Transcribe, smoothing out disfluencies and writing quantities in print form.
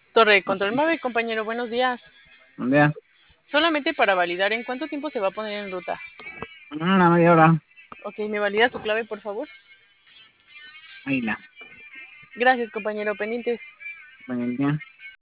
Torre de Control Móvil, compañero, buenos días. Ya, Solamente para validar, ¿en cuánto tiempo se va a poner en ruta? una media hora. Ok, ¿me valida su clave, por favor? Ahí la. Gracias, compañero, pendientes. Bueno, ya.